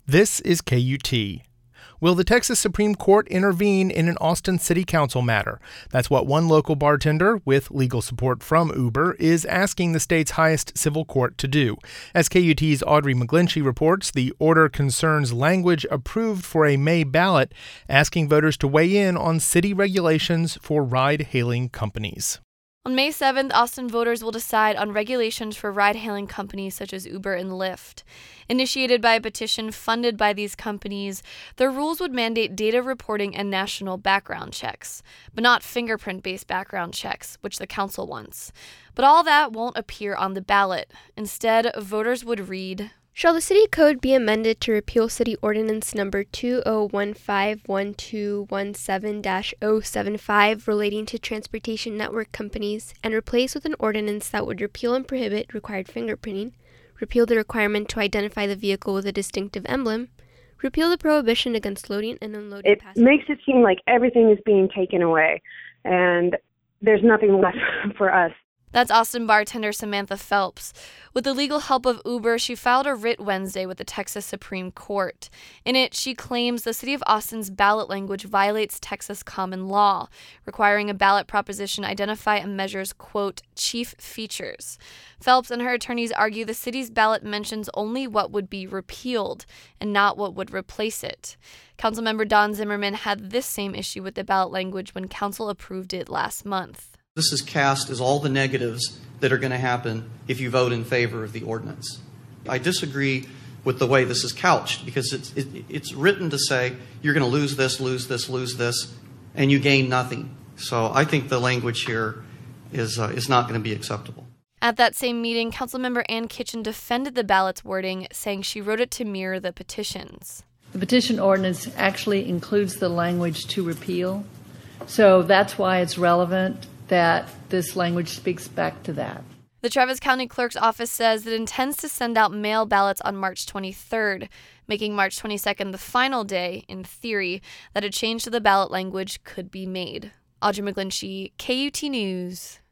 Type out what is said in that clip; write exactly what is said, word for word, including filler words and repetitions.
This is K U T. Will the Texas Supreme Court intervene in an Austin City Council matter? That's what one local bartender, with legal support from Uber, is asking the state's highest civil court to do. As K U T's Audrey McGlinchey reports, the order concerns language approved for a May ballot, asking voters to weigh in on city regulations for ride-hailing companies. On May seventh, Austin voters will decide on regulations for ride-hailing companies such as Uber and Lyft. Initiated by a petition funded by these companies, the rules would mandate data reporting and national background checks, but not fingerprint-based background checks, which the council wants. But all that won't appear on the ballot. Instead, voters would read, "Shall the city code be amended to repeal city ordinance number two oh one five one two one seven dash oh seven five relating to transportation network companies and replace with an ordinance that would repeal and prohibit required fingerprinting, repeal the requirement to identify the vehicle with a distinctive emblem, repeal the prohibition against loading and unloading it passengers." It makes it seem like everything is being taken away and there's nothing left for us. That's Austin bartender Samantha Phelps. With the legal help of Uber, she filed a writ Wednesday with the Texas Supreme Court. In it, she claims the city of Austin's ballot language violates Texas common law, requiring a ballot proposition identify a measure's, quote, chief features. Phelps and her attorneys argue the city's ballot mentions only what would be repealed and not what would replace it. Councilmember Don Zimmerman had this same issue with the ballot language when council approved it last month. This is cast as all the negatives that are going to happen if you vote in favor of the ordinance. I disagree with the way this is couched because it's, it, it's written to say you're going to lose this, lose this, lose this, and you gain nothing. So I think the language here is, uh, is not going to be acceptable. At that same meeting, Councilmember Ann Kitchen defended the ballot's wording, saying she wrote it to mirror the petitions. The petition ordinance actually includes the language to repeal, so that's why it's relevant that this language speaks back to that. The Travis County Clerk's office says it intends to send out mail ballots on March twenty-third, making March twenty-second the final day, in theory, that a change to the ballot language could be made. Audrey McGlinchey, K U T News.